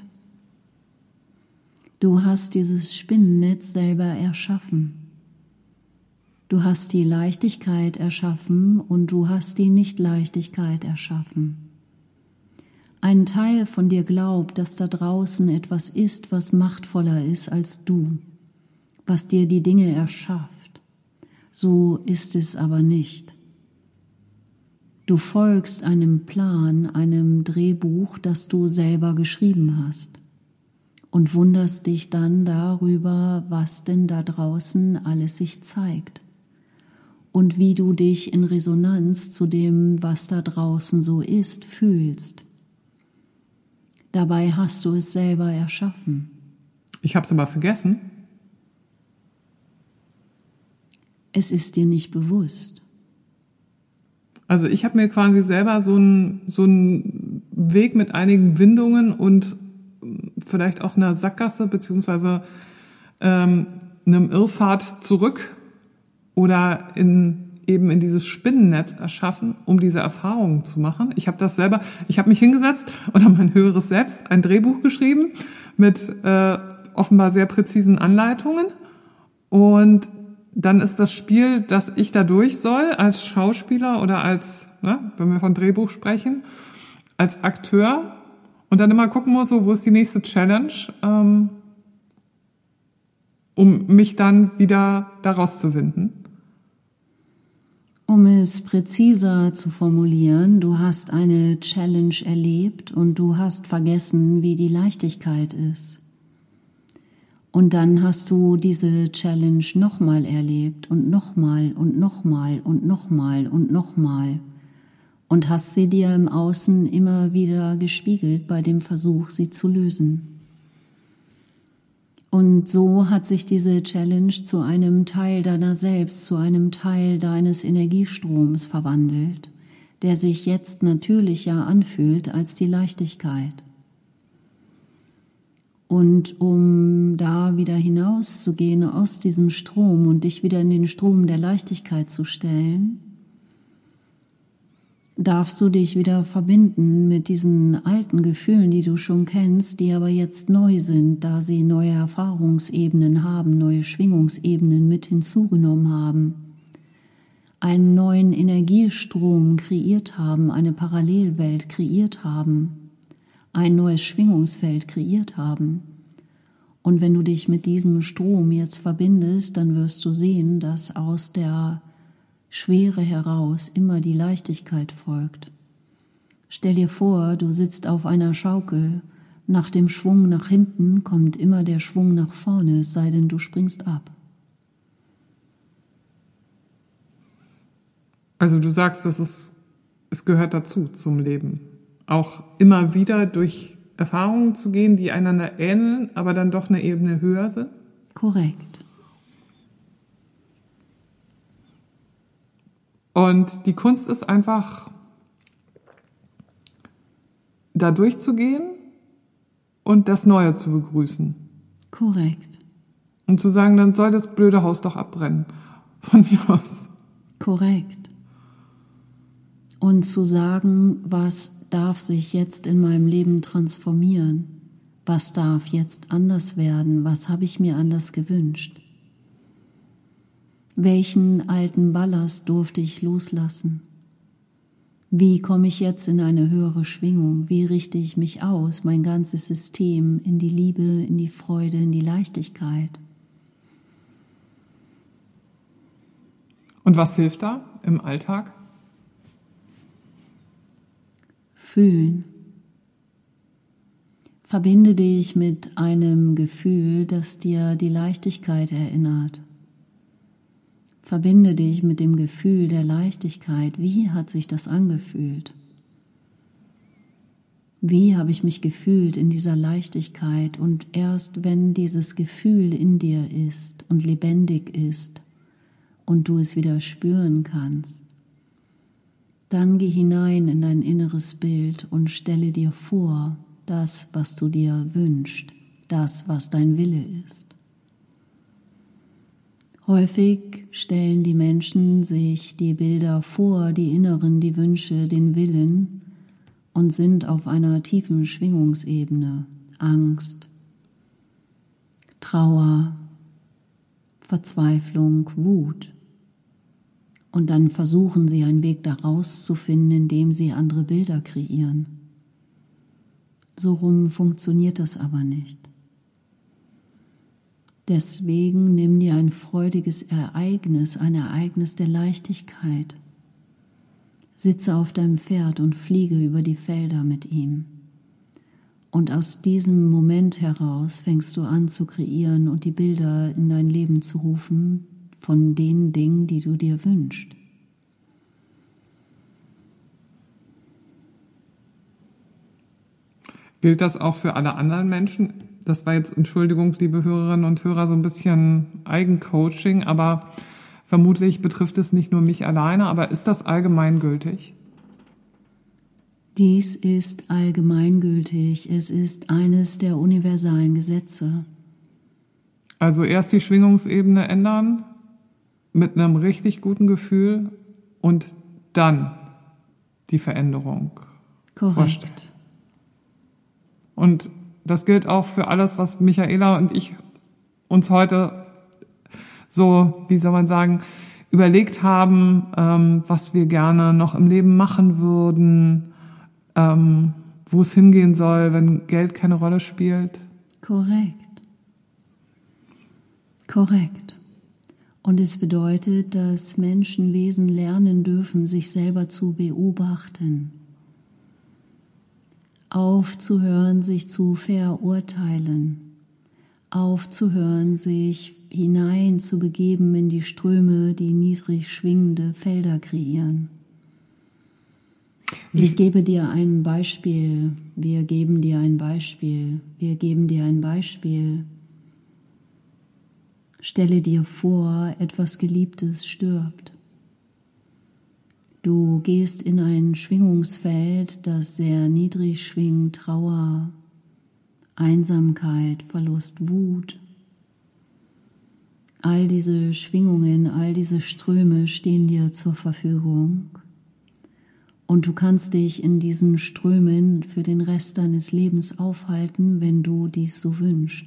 Du hast dieses Spinnennetz selber erschaffen. Du hast die Leichtigkeit erschaffen und du hast die Nicht-Leichtigkeit erschaffen. Ein Teil von dir glaubt, dass da draußen etwas ist, was machtvoller ist als du, was dir die Dinge erschafft. So ist es aber nicht. Du folgst einem Plan, einem Drehbuch, das du selber geschrieben hast. Und wunderst dich dann darüber, was denn da draußen alles sich zeigt und wie du dich in Resonanz zu dem, was da draußen so ist, fühlst. Dabei hast du es selber erschaffen. Ich habe es aber vergessen. Es ist dir nicht bewusst. Also ich habe mir quasi selber so einen Weg mit einigen Windungen und vielleicht auch einer Sackgasse beziehungsweise einem Irrpfad zurück oder in dieses Spinnennetz erschaffen, um diese Erfahrungen zu machen. Ich habe mich hingesetzt und habe mein höheres Selbst ein Drehbuch geschrieben mit offenbar sehr präzisen Anleitungen und dann ist das Spiel, dass ich da durch soll als Schauspieler oder als, wenn wir von Drehbuch sprechen, als Akteur. Und dann immer gucken muss, wo ist die nächste Challenge, um mich dann wieder da rauszuwinden. Um es präziser zu formulieren, du hast eine Challenge erlebt und du hast vergessen, wie die Leichtigkeit ist. Und dann hast du diese Challenge nochmal erlebt und nochmal und nochmal und nochmal und nochmal. Und hast sie dir im Außen immer wieder gespiegelt bei dem Versuch, sie zu lösen. Und so hat sich diese Challenge zu einem Teil deiner selbst, zu einem Teil deines Energiestroms verwandelt, der sich jetzt natürlicher anfühlt als die Leichtigkeit. Und um da wieder hinauszugehen aus diesem Strom und dich wieder in den Strom der Leichtigkeit zu stellen, darfst du dich wieder verbinden mit diesen alten Gefühlen, die du schon kennst, die aber jetzt neu sind, da sie neue Erfahrungsebenen haben, neue Schwingungsebenen mit hinzugenommen haben, einen neuen Energiestrom kreiert haben, eine Parallelwelt kreiert haben, ein neues Schwingungsfeld kreiert haben. Und wenn du dich mit diesem Strom jetzt verbindest, dann wirst du sehen, dass aus der Schwere heraus immer die Leichtigkeit folgt. Stell dir vor, du sitzt auf einer Schaukel, nach dem Schwung nach hinten kommt immer der Schwung nach vorne, es sei denn, du springst ab. Also du sagst, es gehört dazu zum Leben. Auch immer wieder durch Erfahrungen zu gehen, die einander ähneln, aber dann doch eine Ebene höher sind? Korrekt. Und die Kunst ist einfach, da durchzugehen und das Neue zu begrüßen. Korrekt. Und zu sagen, dann soll das blöde Haus doch abbrennen. Von mir aus. Korrekt. Und zu sagen, was darf sich jetzt in meinem Leben transformieren? Was darf jetzt anders werden? Was habe ich mir anders gewünscht? Welchen alten Ballast durfte ich loslassen? Wie komme ich jetzt in eine höhere Schwingung? Wie richte ich mich aus, mein ganzes System, in die Liebe, in die Freude, in die Leichtigkeit? Und was hilft da im Alltag? Fühlen. Verbinde dich mit einem Gefühl, das dir die Leichtigkeit erinnert. Verbinde dich mit dem Gefühl der Leichtigkeit. Wie hat sich das angefühlt? Wie habe ich mich gefühlt in dieser Leichtigkeit? Und erst wenn dieses Gefühl in dir ist und lebendig ist und du es wieder spüren kannst, dann geh hinein in dein inneres Bild und stelle dir vor, das, was du dir wünschst, das, was dein Wille ist. Häufig stellen die Menschen sich die Bilder vor, die Inneren, die Wünsche, den Willen und sind auf einer tiefen Schwingungsebene. Angst, Trauer, Verzweiflung, Wut. Und dann versuchen sie einen Weg daraus zu finden, indem sie andere Bilder kreieren. So rum funktioniert das aber nicht. Deswegen nimm dir ein freudiges Ereignis, ein Ereignis der Leichtigkeit. Sitze auf deinem Pferd und fliege über die Felder mit ihm. Und aus diesem Moment heraus fängst du an zu kreieren und die Bilder in dein Leben zu rufen von den Dingen, die du dir wünschst. Gilt das auch für alle anderen Menschen? Das war jetzt, Entschuldigung, liebe Hörerinnen und Hörer, so ein bisschen Eigencoaching, aber vermutlich betrifft es nicht nur mich alleine, aber ist das allgemeingültig? Dies ist allgemeingültig. Es ist eines der universalen Gesetze. Also erst die Schwingungsebene ändern mit einem richtig guten Gefühl und dann die Veränderung vorstellen. Korrekt. Und das gilt auch für alles, was Michaela und ich uns heute so, wie soll man sagen, überlegt haben, was wir gerne noch im Leben machen würden, wo es hingehen soll, wenn Geld keine Rolle spielt. Korrekt. Korrekt. Und es bedeutet, dass Menschenwesen lernen dürfen, sich selber zu beobachten. Aufzuhören, sich zu verurteilen. Aufzuhören, sich hinein zu begeben in die Ströme, die niedrig schwingende Felder kreieren. Ich gebe dir ein Beispiel. Wir geben dir ein Beispiel. Wir geben dir ein Beispiel. Stelle dir vor, etwas Geliebtes stirbt. Du gehst in ein Schwingungsfeld, das sehr niedrig schwingt, Trauer, Einsamkeit, Verlust, Wut. All diese Schwingungen, all diese Ströme stehen dir zur Verfügung. Und du kannst dich in diesen Strömen für den Rest deines Lebens aufhalten, wenn du dies so wünschst.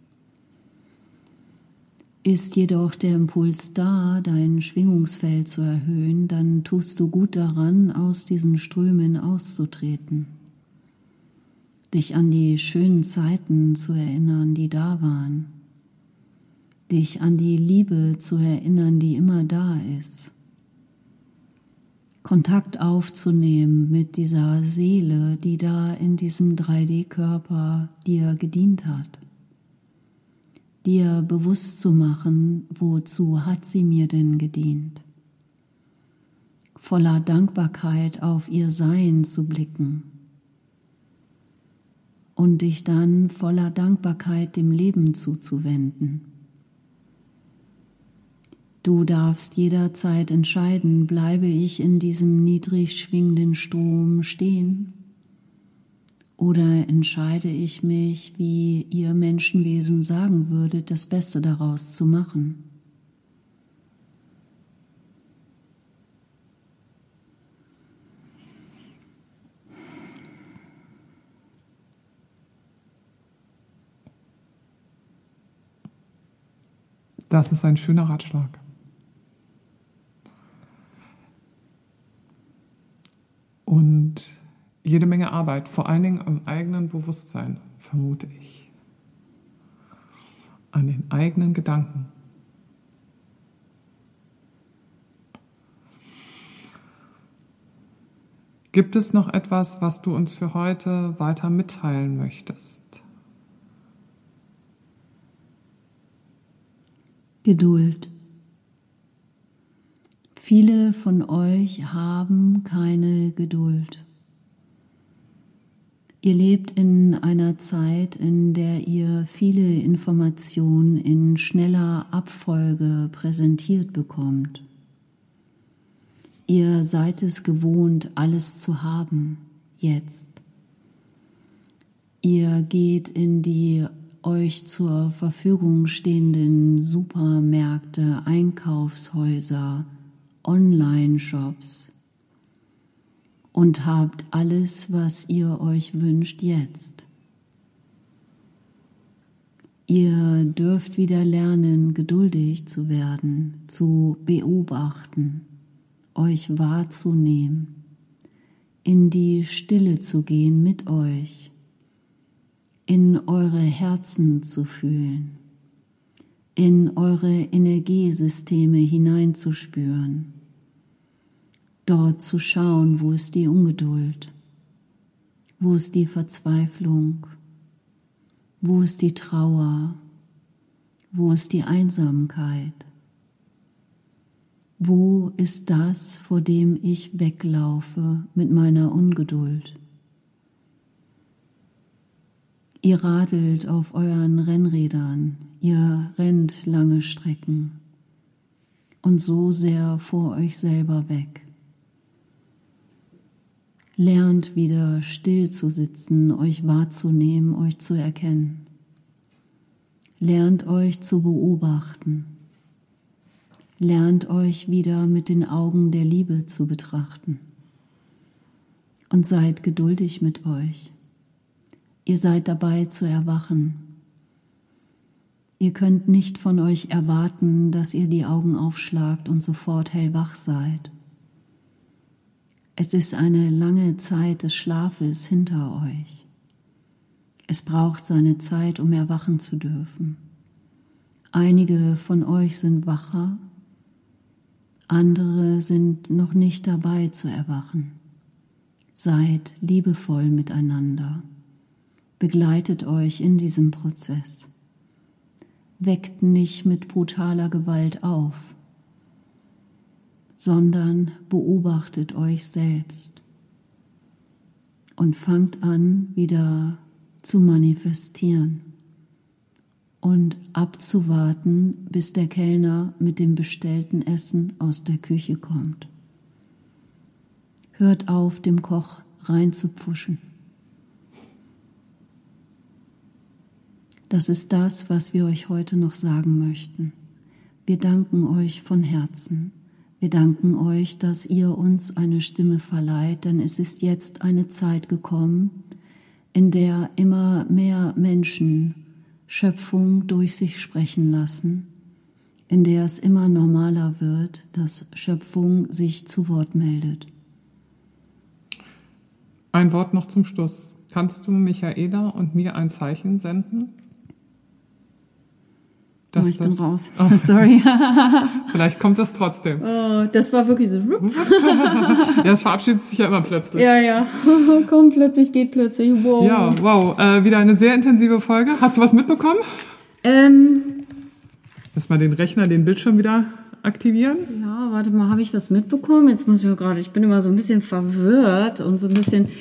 Ist jedoch der Impuls da, dein Schwingungsfeld zu erhöhen, dann tust du gut daran, aus diesen Strömen auszutreten. Dich an die schönen Zeiten zu erinnern, die da waren. Dich an die Liebe zu erinnern, die immer da ist. Kontakt aufzunehmen mit dieser Seele, die da in diesem 3D-Körper dir gedient hat. Dir bewusst zu machen, wozu hat sie mir denn gedient? Voller Dankbarkeit auf ihr Sein zu blicken und dich dann voller Dankbarkeit dem Leben zuzuwenden. Du darfst jederzeit entscheiden, bleibe ich in diesem niedrig schwingenden Strom stehen oder entscheide ich mich, wie ihr Menschenwesen sagen würdet, das Beste daraus zu machen. Das ist ein schöner Ratschlag. Und jede Menge Arbeit, vor allen Dingen im eigenen Bewusstsein, vermute ich. An den eigenen Gedanken. Gibt es noch etwas, was du uns für heute weiter mitteilen möchtest? Geduld. Viele von euch haben keine Geduld. Ihr lebt in einer Zeit, in der ihr viele Informationen in schneller Abfolge präsentiert bekommt. Ihr seid es gewohnt, alles zu haben, jetzt. Ihr geht in die euch zur Verfügung stehenden Supermärkte, Einkaufshäuser, Online-Shops und habt alles, was ihr euch wünscht, jetzt. Ihr dürft wieder lernen, geduldig zu werden, zu beobachten, euch wahrzunehmen, in die Stille zu gehen mit euch, in eure Herzen zu fühlen, in eure Energiesysteme hineinzuspüren, dort zu schauen, wo ist die Ungeduld, wo ist die Verzweiflung, wo ist die Trauer, wo ist die Einsamkeit, wo ist das, vor dem ich weglaufe mit meiner Ungeduld. Ihr radelt auf euren Rennrädern, ihr rennt lange Strecken und so sehr vor euch selber weg. Lernt wieder still zu sitzen, euch wahrzunehmen, euch zu erkennen. Lernt euch zu beobachten. Lernt euch wieder mit den Augen der Liebe zu betrachten. Und seid geduldig mit euch. Ihr seid dabei zu erwachen. Ihr könnt nicht von euch erwarten, dass ihr die Augen aufschlagt und sofort hellwach seid. Es ist eine lange Zeit des Schlafes hinter euch. Es braucht seine Zeit, um erwachen zu dürfen. Einige von euch sind wacher, andere sind noch nicht dabei zu erwachen. Seid liebevoll miteinander. Begleitet euch in diesem Prozess. Weckt nicht mit brutaler Gewalt auf, sondern beobachtet euch selbst und fangt an, wieder zu manifestieren und abzuwarten, bis der Kellner mit dem bestellten Essen aus der Küche kommt. Hört auf, dem Koch reinzupfuschen. Das ist das, was wir euch heute noch sagen möchten. Wir danken euch von Herzen. Wir danken euch, dass ihr uns eine Stimme verleiht, denn es ist jetzt eine Zeit gekommen, in der immer mehr Menschen Schöpfung durch sich sprechen lassen, in der es immer normaler wird, dass Schöpfung sich zu Wort meldet. Ein Wort noch zum Schluss. Kannst du Michaela und mir ein Zeichen senden? Oh, ich bin raus. Oh. Sorry. Vielleicht kommt das trotzdem. Oh, das war wirklich so. Ja, es verabschiedet sich ja immer plötzlich. Ja. Kommt plötzlich, geht plötzlich. Wow. Ja, wow. Wieder eine sehr intensive Folge. Hast du was mitbekommen? Lass mal den Rechner, den Bildschirm wieder aktivieren. Ja, warte mal, habe ich was mitbekommen? Jetzt muss ich gerade, ich bin immer so ein bisschen verwirrt und so ein bisschen.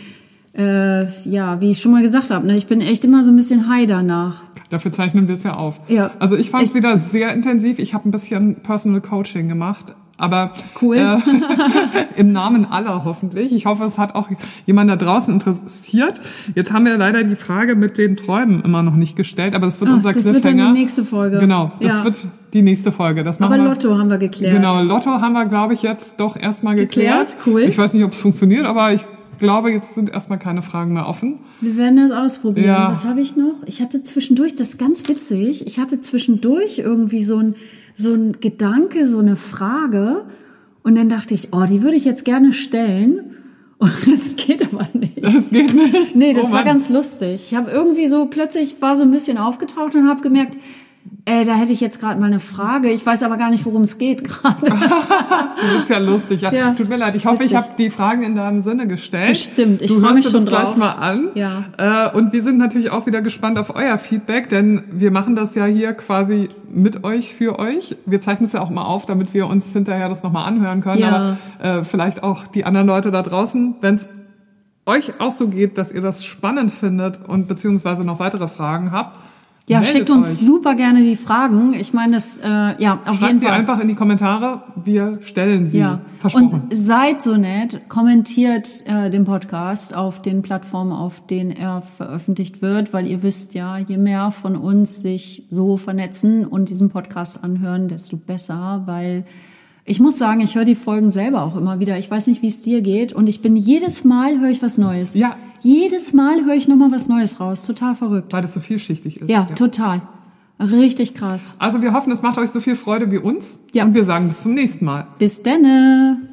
ja, wie ich schon mal gesagt habe, ne, ich bin echt immer so ein bisschen high danach. Dafür zeichnen wir es ja auf. Ja. Also ich fand es wieder sehr intensiv. Ich habe ein bisschen Personal Coaching gemacht. Aber cool. Im Namen aller hoffentlich. Ich hoffe, es hat auch jemand da draußen interessiert. Jetzt haben wir leider die Frage mit den Träumen immer noch nicht gestellt, aber das wird unser Cliffhanger. Das wird dann die nächste Folge. Genau, das wird die nächste Folge. Das machen aber Lotto haben wir geklärt. Genau, Lotto haben wir, glaube ich, jetzt doch erstmal geklärt. Cool. Ich weiß nicht, ob es funktioniert, aber ich glaube, jetzt sind erstmal keine Fragen mehr offen. Wir werden das ausprobieren. Ja. Was habe ich noch? Ich hatte zwischendurch, das ist ganz witzig, irgendwie so ein Gedanke, so eine Frage. Und dann dachte ich, die würde ich jetzt gerne stellen. Und das geht aber nicht. Das geht nicht? Nee, das war ganz lustig. Ich habe irgendwie so, plötzlich war so ein bisschen aufgetaucht und habe gemerkt, da hätte ich jetzt gerade mal eine Frage. Ich weiß aber gar nicht, worum es geht gerade. Das ist ja lustig. Ja, tut mir leid. Ich hoffe, ich habe die Fragen in deinem Sinne gestellt. Bestimmt. Ich freue mich schon drauf. Du hörst das gleich mal an. Ja. Und wir sind natürlich auch wieder gespannt auf euer Feedback, denn wir machen das ja hier quasi mit euch, für euch. Wir zeichnen es ja auch mal auf, damit wir uns hinterher das nochmal anhören können. Ja. Aber vielleicht auch die anderen Leute da draußen, wenn es euch auch so geht, dass ihr das spannend findet und beziehungsweise noch weitere Fragen habt. Ja, schickt uns super gerne die Fragen. Ich meine, auf Schreibt jeden Fall. Schreibt ihr einfach in die Kommentare. Wir stellen sie. Ja. Versprochen. Und seid so nett, kommentiert den Podcast auf den Plattformen, auf denen er veröffentlicht wird, weil ihr wisst ja, je mehr von uns sich so vernetzen und diesen Podcast anhören, desto besser, weil ich muss sagen, ich höre die Folgen selber auch immer wieder. Ich weiß nicht, wie es dir geht. Und jedes Mal höre ich was Neues. Ja. Jedes Mal höre ich nochmal was Neues raus. Total verrückt. Weil das so vielschichtig ist. Ja, total. Richtig krass. Also wir hoffen, es macht euch so viel Freude wie uns. Ja. Und wir sagen bis zum nächsten Mal. Bis denne.